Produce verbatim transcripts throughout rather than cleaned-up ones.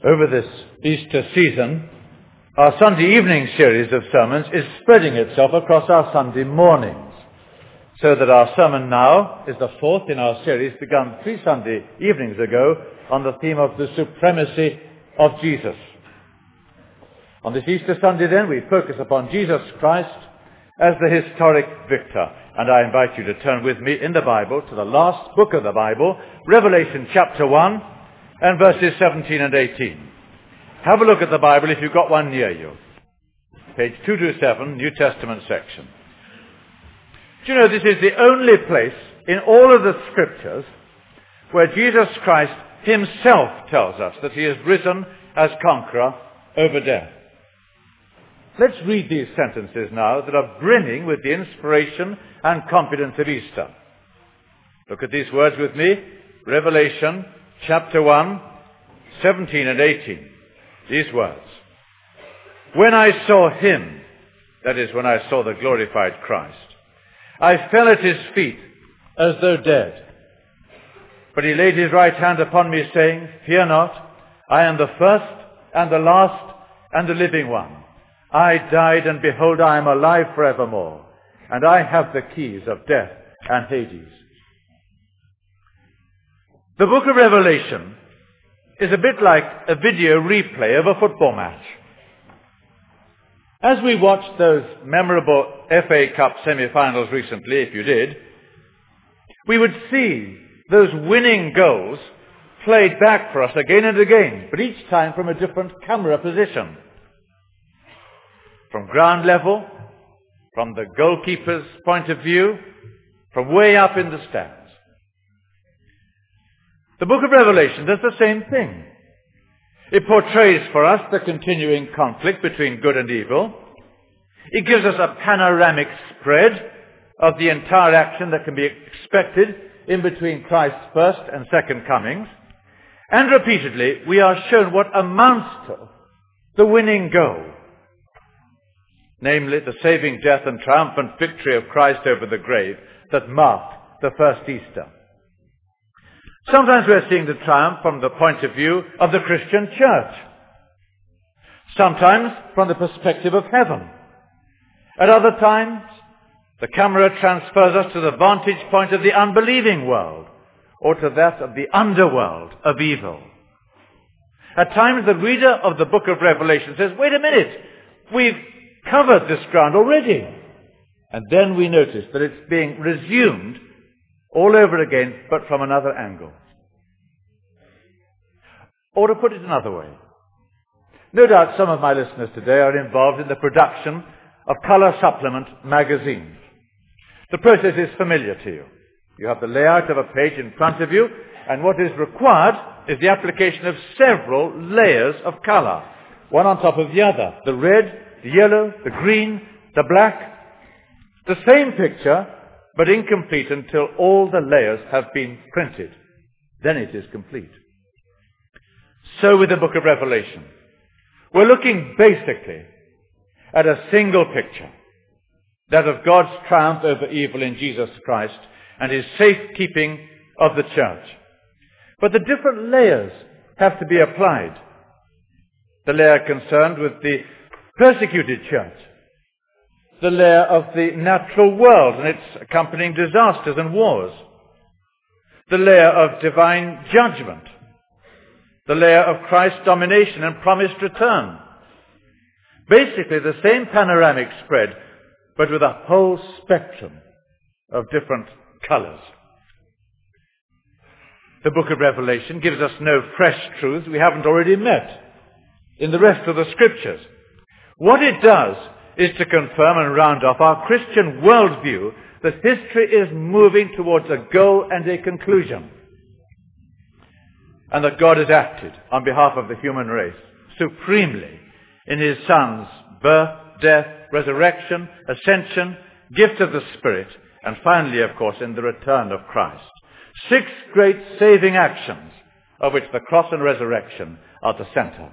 Over this Easter season, our Sunday evening series of sermons is spreading itself across our Sunday mornings, so that our sermon now is the fourth in our series begun three Sunday evenings ago on the theme of the supremacy of Jesus. On this Easter Sunday then, we focus upon Jesus Christ as the historic victor, and I invite you to turn with me in the Bible to the last book of the Bible, Revelation chapter one, and verses seventeen and eighteen. Have a look at the Bible if you've got one near you. Page two twenty-seven, New Testament section. Do you know this is the only place in all of the Scriptures where Jesus Christ himself tells us that he is risen as conqueror over death? Let's read these sentences now that are brimming with the inspiration and confidence of Easter. Look at these words with me. Revelation chapter one, seventeen and eighteen. These words. When I saw him, that is, when I saw the glorified Christ, I fell at his feet as though dead. But he laid his right hand upon me, saying, Fear not, I am the first and the last and the living one. I died, and behold, I am alive forevermore, and I have the keys of death and Hades. The book of Revelation is a bit like a video replay of a football match. As we watched those memorable F A Cup semi-finals recently, if you did, we would see those winning goals played back for us again and again, but each time from a different camera position. From ground level, from the goalkeeper's point of view, from way up in the stands. The book of Revelation does the same thing. It portrays for us the continuing conflict between good and evil. It gives us a panoramic spread of the entire action that can be expected in between Christ's first and second comings. And repeatedly, we are shown what amounts to the winning goal. Namely, the saving death and triumphant victory of Christ over the grave that marked the first Easter. Sometimes we're seeing the triumph from the point of view of the Christian church. Sometimes from the perspective of heaven. At other times, the camera transfers us to the vantage point of the unbelieving world, or to that of the underworld of evil. At times, the reader of the book of Revelation says, wait a minute, we've covered this ground already. And then we notice that it's being resumed all over again, but from another angle. Or to put it another way, no doubt some of my listeners today are involved in the production of color supplement magazines. The process is familiar to you. You have the layout of a page in front of you, and what is required is the application of several layers of color, one on top of the other. The red, the yellow, the green, the black. The same picture, but incomplete until all the layers have been printed. Then it is complete. So with the book of Revelation. We're looking basically at a single picture. That of God's triumph over evil in Jesus Christ and his safekeeping of the church. But the different layers have to be applied. The layer concerned with the persecuted church. The layer of the natural world and its accompanying disasters and wars. The layer of divine judgment. The layer of Christ's domination and promised return. Basically the same panoramic spread, but with a whole spectrum of different colors. The book of Revelation gives us no fresh truths we haven't already met in the rest of the Scriptures. What it does is to confirm and round off our Christian worldview that history is moving towards a goal and a conclusion. And that God has acted on behalf of the human race supremely in his Son's birth, death, resurrection, ascension, gift of the Spirit, and finally, of course, in the return of Christ. Six great saving actions, of which the cross and resurrection are the center.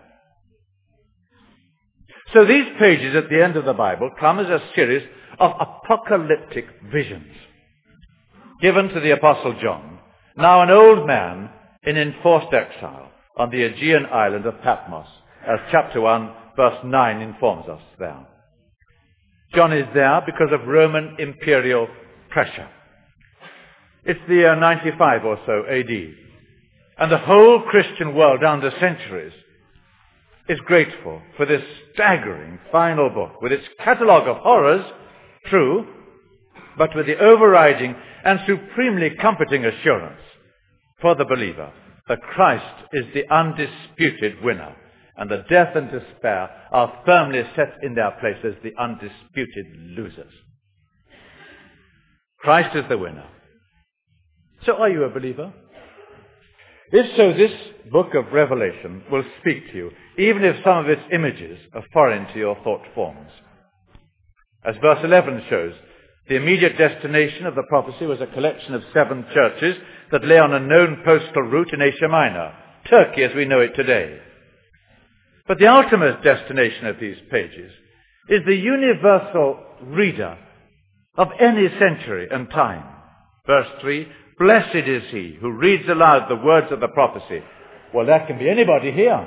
So these pages at the end of the Bible come as a series of apocalyptic visions given to the Apostle John, now an old man in enforced exile, on the Aegean island of Patmos, as chapter one, verse nine informs us there. John is there because of Roman imperial pressure. It's the year ninety-five or so A D, and the whole Christian world down the centuries is grateful for this staggering final book, with its catalogue of horrors, true, but with the overriding and supremely comforting assurance for the believer that Christ is the undisputed winner, and the death and despair are firmly set in their place as the undisputed losers. Christ is the winner. So are you a believer? If so, this book of Revelation will speak to you, even if some of its images are foreign to your thought forms. As verse eleven shows, the immediate destination of the prophecy was a collection of seven churches that lay on a known postal route in Asia Minor, Turkey as we know it today. But the ultimate destination of these pages is the universal reader of any century and time. Verse three, blessed is he who reads aloud the words of the prophecy. Well, that can be anybody here.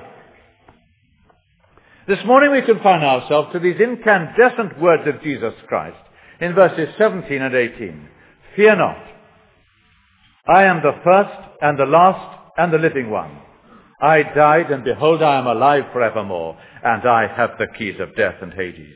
This morning we confine ourselves to these incandescent words of Jesus Christ in verses seventeen and eighteen. Fear not. I am the first and the last and the living one. I died, and behold, I am alive forevermore, and I have the keys of death and Hades.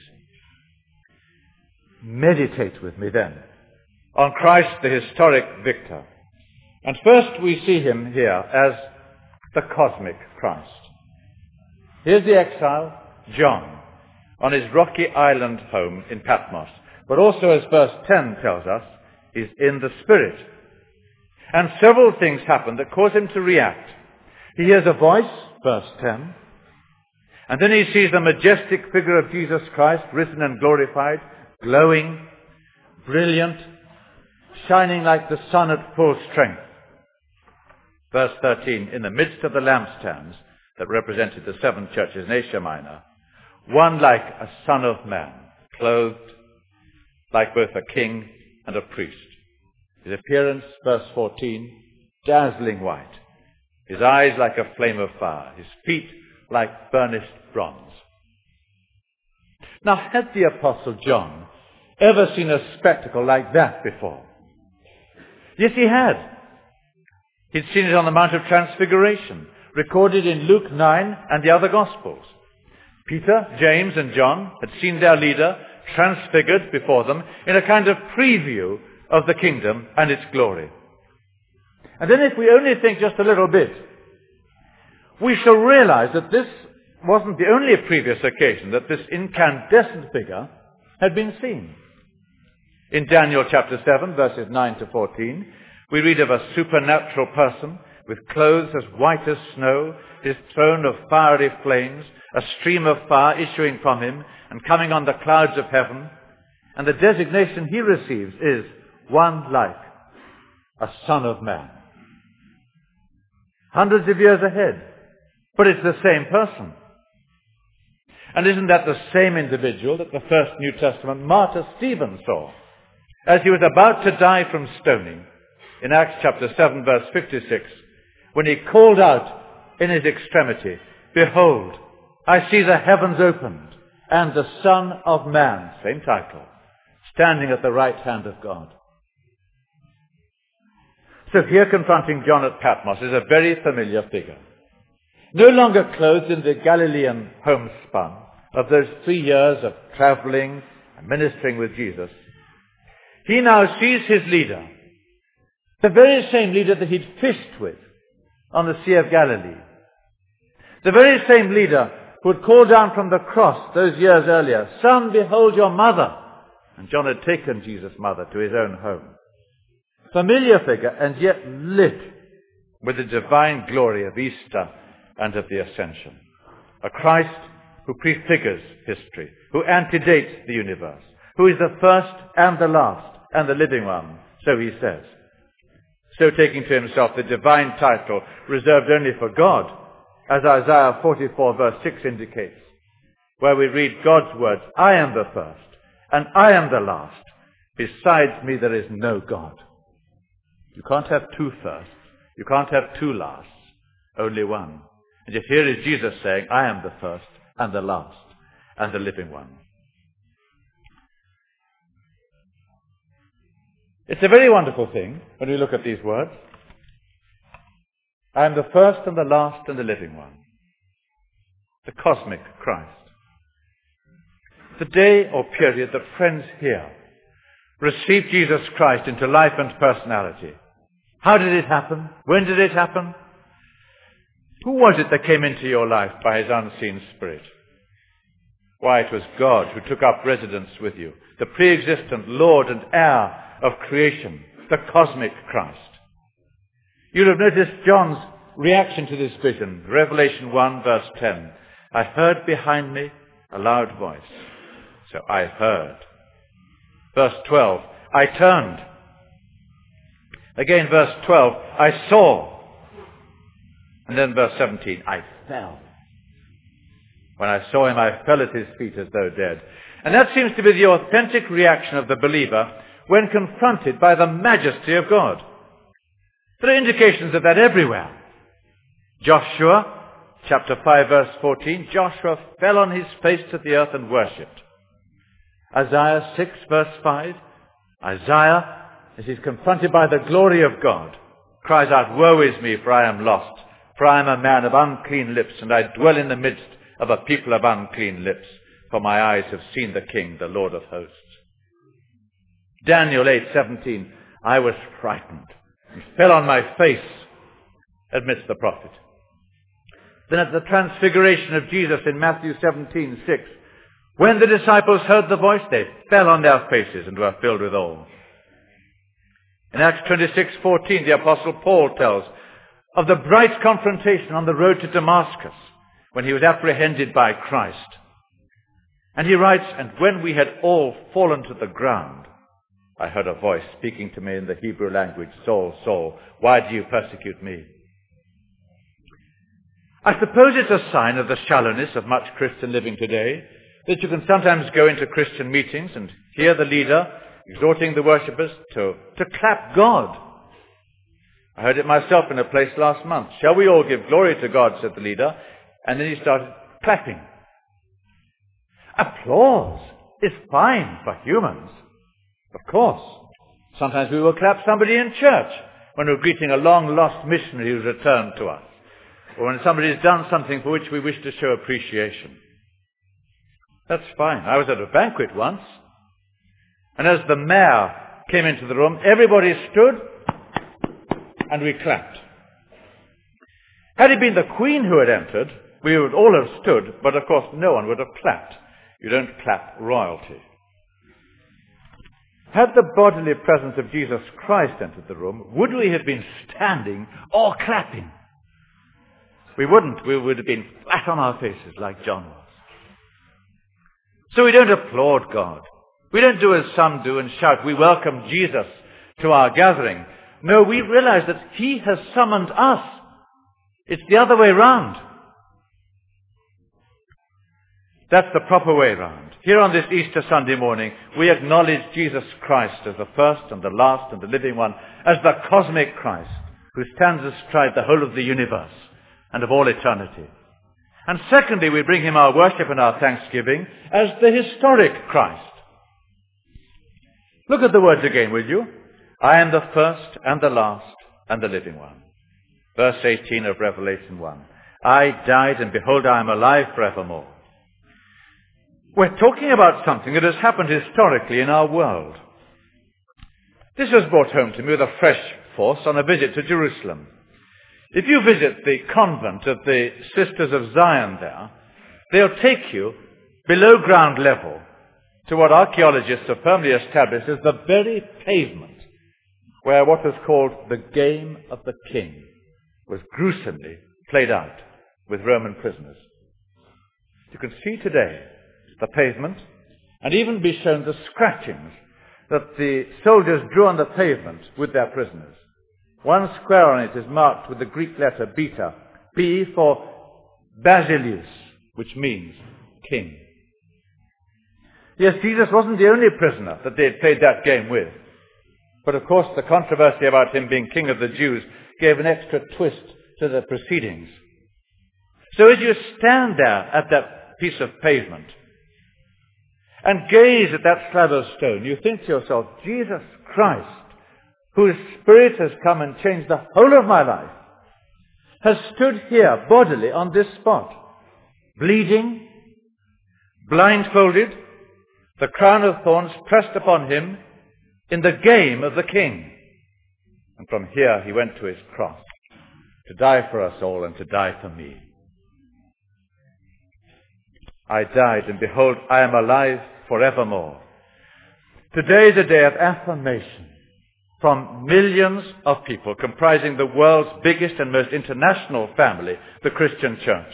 Meditate with me then on Christ, the historic victor. And first we see him here as the cosmic Christ. Here's the exile, John, on his rocky island home in Patmos. But also, as verse ten tells us, he's in the Spirit. And several things happen that cause him to react. He hears a voice, verse ten, and then he sees the majestic figure of Jesus Christ, risen and glorified, glowing, brilliant, shining like the sun at full strength. Verse thirteen, in the midst of the lampstands that represented the seven churches in Asia Minor, one like a son of man, clothed like both a king and a priest. His appearance, verse fourteen, dazzling white. His eyes like a flame of fire. His feet like burnished bronze. Now, had the Apostle John ever seen a spectacle like that before? Yes, he had. He'd seen it on the Mount of Transfiguration, recorded in Luke nine and the other Gospels. Peter, James, and John had seen their leader transfigured before them in a kind of preview of the kingdom and its glory. And then if we only think just a little bit, we shall realize that this wasn't the only previous occasion that this incandescent figure had been seen. In Daniel chapter seven, verses nine to fourteen, we read of a supernatural person with clothes as white as snow, his throne of fiery flames, a stream of fire issuing from him and coming on the clouds of heaven. And the designation he receives is one like a son of man. Hundreds of years ahead, but it's the same person. And isn't that the same individual that the first New Testament martyr Stephen saw as he was about to die from stoning in Acts chapter seven, verse fifty-six, when he called out in his extremity, behold, I see the heavens opened and the Son of Man, same title, standing at the right hand of God. So here confronting John at Patmos is a very familiar figure. No longer clothed in the Galilean homespun of those three years of traveling and ministering with Jesus, he now sees his leader, the very same leader that he'd fished with on the Sea of Galilee. The very same leader who had called down from the cross those years earlier, Son, behold your mother. And John had taken Jesus' mother to his own home. Familiar figure, and yet lit with the divine glory of Easter and of the Ascension. A Christ who prefigures history, who antedates the universe, who is the first and the last and the living one, so he says. So taking to himself the divine title reserved only for God, as Isaiah forty-four verse six indicates, where we read God's words, I am the first, and I am the last. Besides me there is no God. You can't have two firsts. You can't have two lasts. Only one. And yet here is Jesus saying, I am the first and the last and the living one. It's a very wonderful thing when we look at these words. I am the first and the last and the living one. The cosmic Christ. The day or period that friends here received Jesus Christ into life and personality. How did it happen? When did it happen? Who was it that came into your life by his unseen Spirit? Why, it was God who took up residence with you, the pre-existent Lord and heir of creation, the cosmic Christ. You'll have noticed John's reaction to this vision. Revelation one verse ten. I heard behind me a loud voice. So I heard. Verse twelve. I turned. Again verse twelve. I saw. And then verse seventeen. I fell. When I saw him, I fell at his feet as though dead. And that seems to be the authentic reaction of the believer when confronted by the majesty of God. There are indications of that everywhere. Joshua, chapter five, verse fourteen, Joshua fell on his face to the earth and worshipped. Isaiah six, verse five, Isaiah, as he's confronted by the glory of God, cries out, woe is me, for I am lost, for I am a man of unclean lips, and I dwell in the midst of a people of unclean lips, for my eyes have seen the King, the Lord of hosts. Daniel eight seventeen, I was frightened and fell on my face, admits the prophet. Then at the transfiguration of Jesus in Matthew seventeen six, when the disciples heard the voice, they fell on their faces and were filled with awe. In Acts twenty-six fourteen, the Apostle Paul tells of the bright confrontation on the road to Damascus when he was apprehended by Christ. And he writes, and when we had all fallen to the ground, I heard a voice speaking to me in the Hebrew language, Saul, Saul, why do you persecute me? I suppose it's a sign of the shallowness of much Christian living today that you can sometimes go into Christian meetings and hear the leader exhorting the worshippers to, to clap God. I heard it myself in a place last month. Shall we all give glory to God, said the leader, and then he started clapping. Applause is fine for humans. Of course. Sometimes we will clap somebody in church when we're greeting a long-lost missionary who's returned to us, or when somebody has done something for which we wish to show appreciation. That's fine. I was at a banquet once, and as the mayor came into the room, everybody stood and we clapped. Had it been the Queen who had entered, we would all have stood, but of course no one would have clapped. You don't clap royalty. Had the bodily presence of Jesus Christ entered the room, would we have been standing or clapping? We wouldn't. We would have been flat on our faces like John was. So we don't applaud God. We don't do as some do and shout, we welcome Jesus to our gathering. No, we realize that he has summoned us. It's the other way round. That's the proper way round. Here on this Easter Sunday morning, we acknowledge Jesus Christ as the first and the last and the living one, as the cosmic Christ, who stands astride the whole of the universe and of all eternity. And secondly, we bring him our worship and our thanksgiving as the historic Christ. Look at the words again, will you? I am the first and the last and the living one. Verse eighteen of Revelation one. I died, and behold, I am alive forevermore. We're talking about something that has happened historically in our world. This was brought home to me with a fresh force on a visit to Jerusalem. If you visit the convent of the Sisters of Zion there, they'll take you below ground level to what archaeologists have firmly established as the very pavement where what was called the Game of the King was gruesomely played out with Roman prisoners. You can see today the pavement and even be shown the scratchings that the soldiers drew on the pavement with their prisoners. One square on it is marked with the Greek letter beta, B for Basileus, which means king. Yes, Jesus wasn't the only prisoner that they had played that game with. But of course the controversy about him being king of the Jews gave an extra twist to the proceedings. So as you stand there at that piece of pavement and gaze at that slab of stone, you think to yourself, Jesus Christ, whose Spirit has come and changed the whole of my life, has stood here bodily on this spot, bleeding, blindfolded, the crown of thorns pressed upon him in the game of the King. And from here he went to his cross to die for us all and to die for me. I died, and behold, I am alive forevermore. Today is a day of affirmation from millions of people comprising the world's biggest and most international family, the Christian church.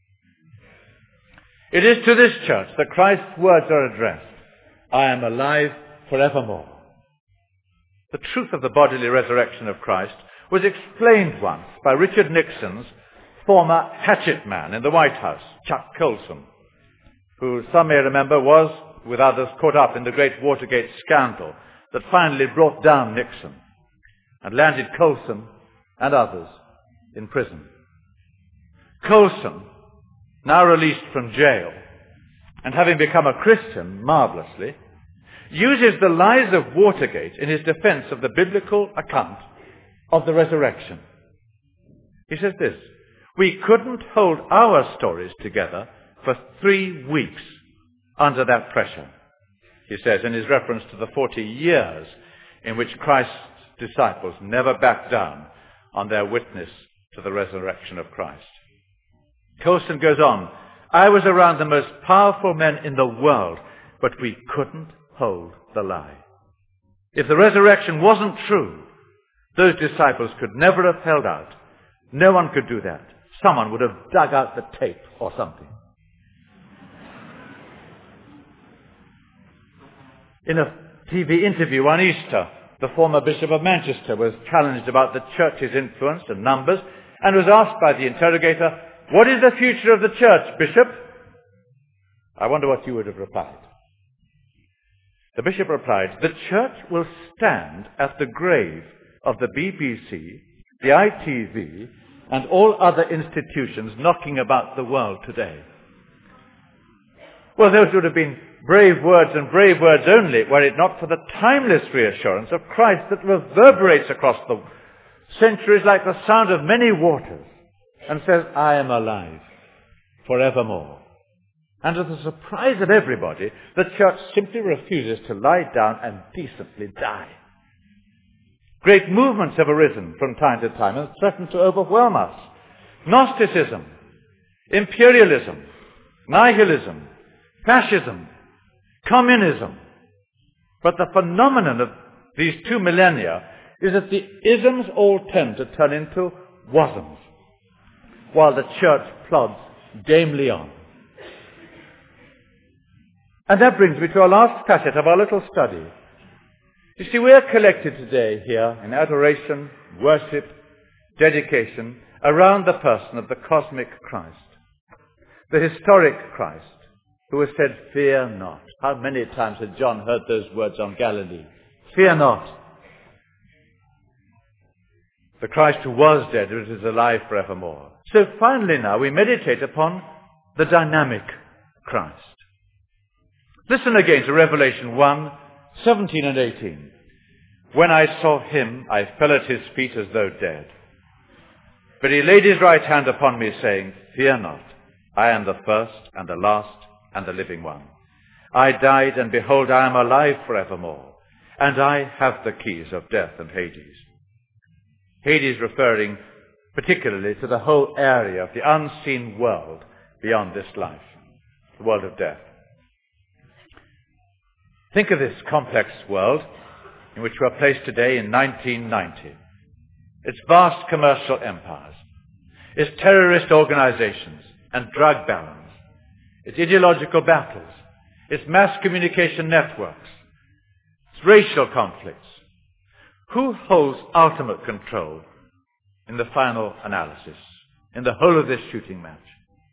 It is to this church that Christ's words are addressed. I am alive forevermore. The truth of the bodily resurrection of Christ was explained once by Richard Nixon's former hatchet man in the White House, Chuck Colson, who some may remember was, with others, caught up in the great Watergate scandal that finally brought down Nixon and landed Colson and others in prison. Colson, now released from jail, and having become a Christian marvelously, uses the lies of Watergate in his defense of the biblical account of the resurrection. He says this: we couldn't hold our stories together for three weeks under that pressure, he says, in his reference to the forty years in which Christ's disciples never backed down on their witness to the resurrection of Christ. Colson goes on, I was around the most powerful men in the world, but we couldn't hold the lie. If the resurrection wasn't true, those disciples could never have held out. No one could do that. Someone would have dug out the tape or something. In a T V interview on Easter, the former Bishop of Manchester was challenged about the church's influence and numbers and was asked by the interrogator, what is the future of the church, Bishop? I wonder what you would have replied. The bishop replied, the church will stand at the grave of the B B C, the I T V, and all other institutions knocking about the world today. Well, those would have been brave words and brave words only, were it not for the timeless reassurance of Christ that reverberates across the centuries like the sound of many waters and says, I am alive forevermore. And to the surprise of everybody, the church simply refuses to lie down and decently die. Great movements have arisen from time to time and threaten to overwhelm us. Gnosticism, imperialism, nihilism, fascism, communism. But the phenomenon of these two millennia is that the isms all tend to turn into wasms, while the church plods gamely on. And that brings me to our last facet of our little study. You see, we are collected today here in adoration, worship, dedication, around the person of the cosmic Christ, the historic Christ, who has said, fear not. How many times had John heard those words on Galilee? Fear not. The Christ who was dead, but is alive forevermore. So finally now we meditate upon the dynamic Christ. Listen again to Revelation one, seventeen and eighteen. When I saw him, I fell at his feet as though dead. But he laid his right hand upon me, saying, fear not. I am the first and the last and the living one. I died, and behold, I am alive forevermore, and I have the keys of death and Hades. Hades referring particularly to the whole area of the unseen world beyond this life, the world of death. Think of this complex world in which we are placed today in nineteen ninety. Its vast commercial empires, its terrorist organizations and drug barons, its ideological battles, its mass communication networks, its racial conflicts. Who holds ultimate control in the final analysis, in the whole of this shooting match?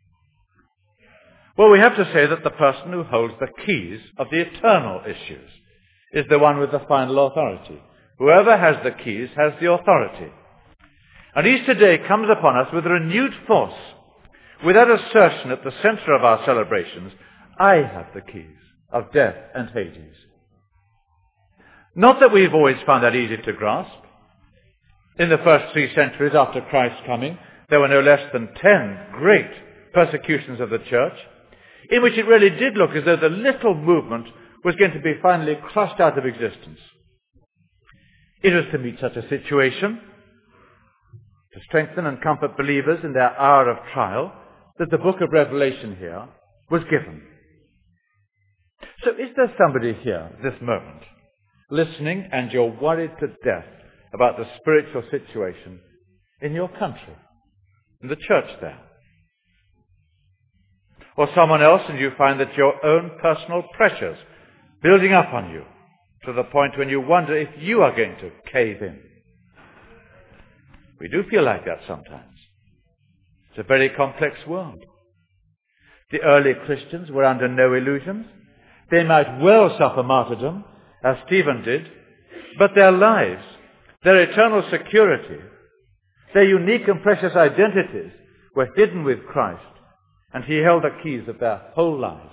Well, we have to say that the person who holds the keys of the eternal issues is the one with the final authority. Whoever has the keys has the authority. And Easter Day comes upon us with renewed force, with that assertion at the center of our celebrations, I have the keys of death and Hades. Not that we've always found that easy to grasp. In the first three centuries after Christ's coming, there were no less than ten great persecutions of the church, in which it really did look as though the little movement was going to be finally crushed out of existence. It was to meet such a situation, to strengthen and comfort believers in their hour of trial, that the book of Revelation here was given. So is there somebody here this moment listening and you're worried to death about the spiritual situation in your country, in the church there? Or someone else and you find that your own personal pressures building up on you to the point when you wonder if you are going to cave in? We do feel like that sometimes. It's a very complex world. The early Christians were under no illusions. They might well suffer martyrdom, as Stephen did, but their lives, their eternal security, their unique and precious identities were hidden with Christ, and he held the keys of their whole lives.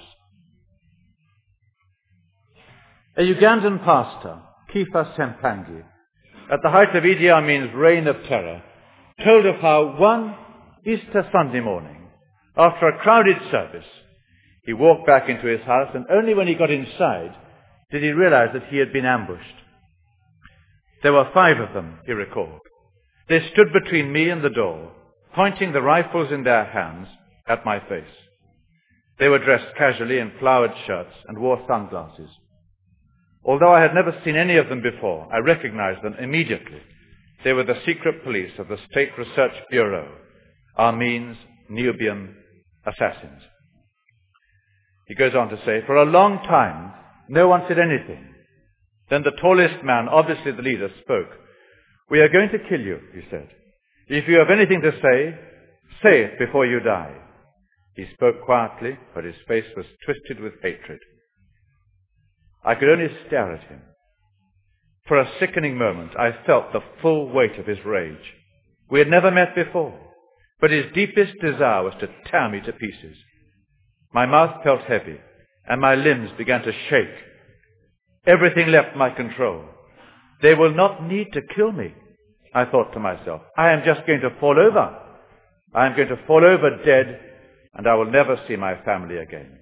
A Ugandan pastor, Kepha Sempangi, at the height of Idi Amin's reign of terror, told of how one Easter Sunday morning, after a crowded service, he walked back into his house, and only when he got inside did he realize that he had been ambushed. There were five of them, he recalled. They stood between me and the door, pointing the rifles in their hands at my face. They were dressed casually in flowered shirts and wore sunglasses. Although I had never seen any of them before, I recognized them immediately. They were the secret police of the State Research Bureau, Armene's Nubian assassins. He goes on to say, for a long time, no one said anything. Then the tallest man, obviously the leader, spoke. We are going to kill you, he said. If you have anything to say, say it before you die. He spoke quietly, but his face was twisted with hatred. I could only stare at him. For a sickening moment, I felt the full weight of his rage. We had never met before, but his deepest desire was to tear me to pieces. My mouth felt heavy, and my limbs began to shake. Everything left my control. They will not need to kill me, I thought to myself. I am just going to fall over. I am going to fall over dead, and I will never see my family again.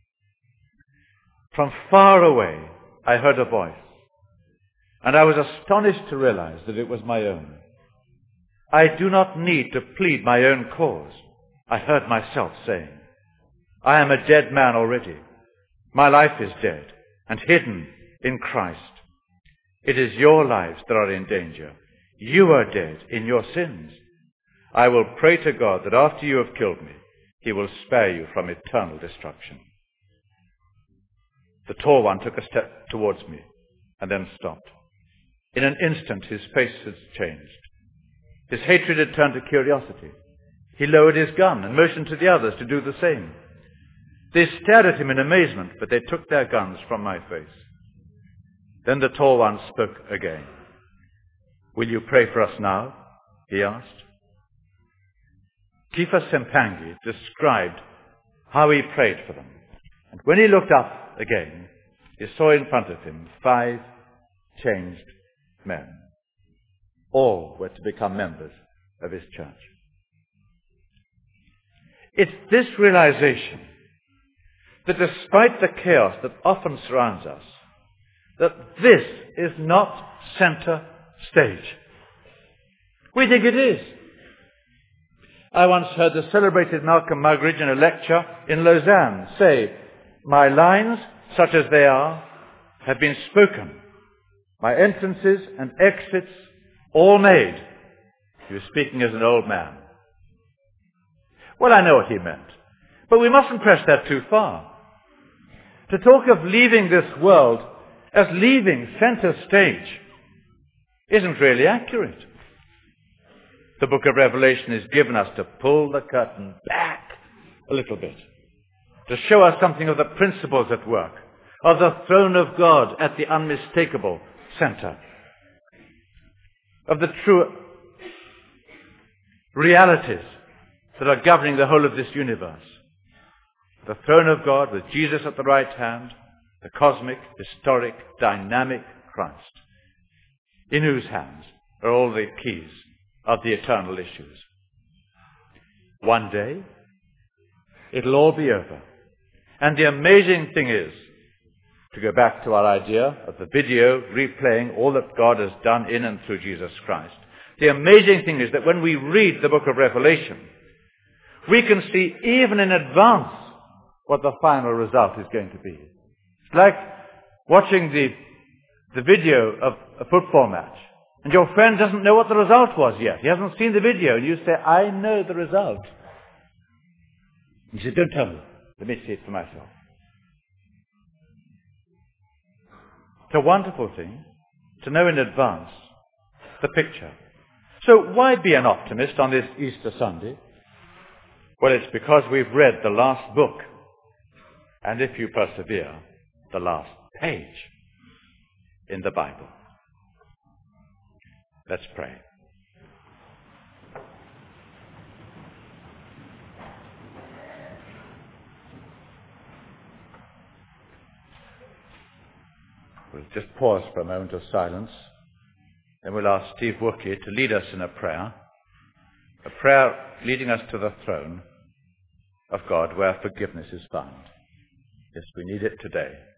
From far away, I heard a voice, and I was astonished to realize that it was my own. I do not need to plead my own cause, I heard myself saying. I am a dead man already. My life is dead and hidden in Christ. It is your lives that are in danger. You are dead in your sins. I will pray to God that after you have killed me, he will spare you from eternal destruction. The tall one took a step towards me and then stopped. In an instant, his face had changed. His hatred had turned to curiosity. He lowered his gun and motioned to the others to do the same. They stared at him in amazement, but they took their guns from my face. Then the tall one spoke again. Will you pray for us now? He asked. Kepha Sempangi described how he prayed for them. And when he looked up again, he saw in front of him five changed men. All were to become members of his church. It's this realization that despite the chaos that often surrounds us, that this is not center stage. We think it is. I once heard the celebrated Malcolm Muggeridge in a lecture in Lausanne say, my lines, such as they are, have been spoken. My entrances and exits all made. He was speaking as an old man. Well, I know what he meant, but we mustn't press that too far. To talk of leaving this world as leaving center stage isn't really accurate. The book of Revelation is given us to pull the curtain back a little bit, to show us something of the principles at work, of the throne of God at the unmistakable center, of the true realities that are governing the whole of this universe. The throne of God with Jesus at the right hand, the cosmic, historic, dynamic Christ, in whose hands are all the keys of the eternal issues. One day, it'll all be over. And the amazing thing is, to go back to our idea of the video replaying all that God has done in and through Jesus Christ, the amazing thing is that when we read the book of Revelation, we can see even in advance what the final result is going to be. It's like watching the, the video of a football match, and your friend doesn't know what the result was yet. He hasn't seen the video, and you say, I know the result. And he said, don't tell me. Let me see it for myself. It's a wonderful thing to know in advance the picture. So why be an optimist on this Easter Sunday? Well, it's because we've read the last book, and if you persevere, the last page in the Bible. Let's pray. We'll just pause for a moment of silence. Then we'll ask Steve Wookey to lead us in a prayer, a prayer leading us to the throne of God where forgiveness is found. Yes, we need it today.